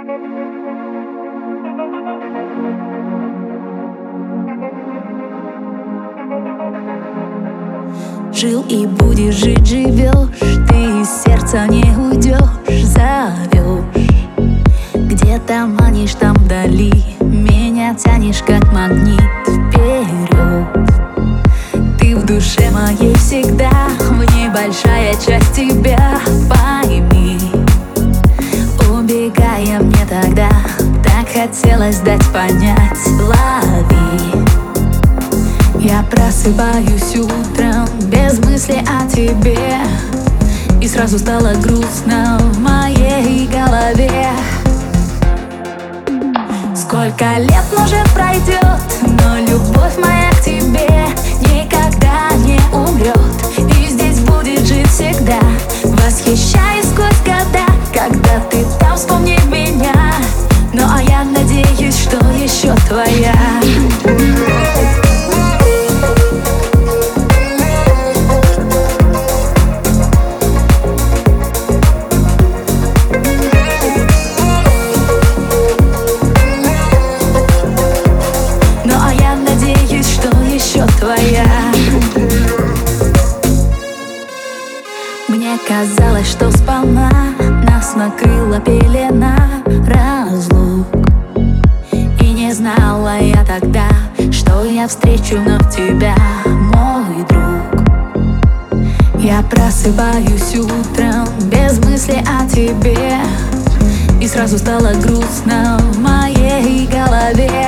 Жил и будешь жить, живешь, ты из сердца не уйдешь, зовешь. Где-то манишь там вдали, меня тянешь как магнит вперед. Ты в душе моей всегда, в ней большая часть тебя, пойми. Убегая мне тогда, так хотелось дать понять, лови. Я просыпаюсь утром без мысли о тебе, и сразу стало грустно в моей голове. Сколько лет, может, пройдет, но любовь моя к тебе никогда не умрет, и здесь будет жить всегда. Восхищаюсь сквозь года, когда ты там, вспомни меня. Ну а я надеюсь, что еще твоя. Мне казалось, что сполна нас накрыла пелена разлук, и не знала я тогда, что я встречу вновь тебя, мой друг. Я просыпаюсь утром без мысли о тебе, и сразу стало грустно в моей голове.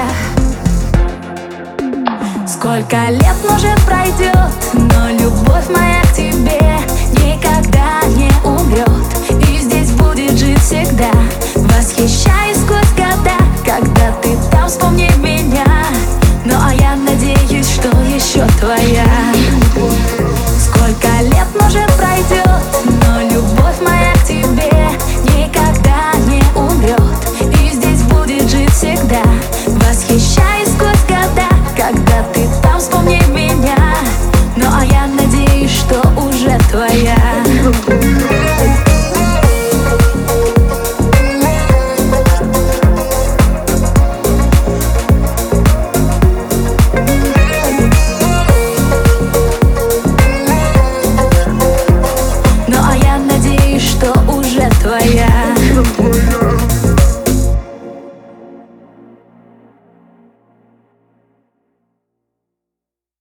Сколько лет, может, пройдет, но любовь моя к тебе никогда не умрет, и здесь будет жить всегда. Восхищаюсь сквозь года, когда ты там, вспомни меня. Ну а я надеюсь, что еще твоя. Сколько лет, может, пройдет, но любовь моя к тебе никогда не умрет, и здесь будет жить всегда. Восхищаюсь сквозь года, когда ты там, вспомни меня. Ну а я надеюсь, что уже твоя.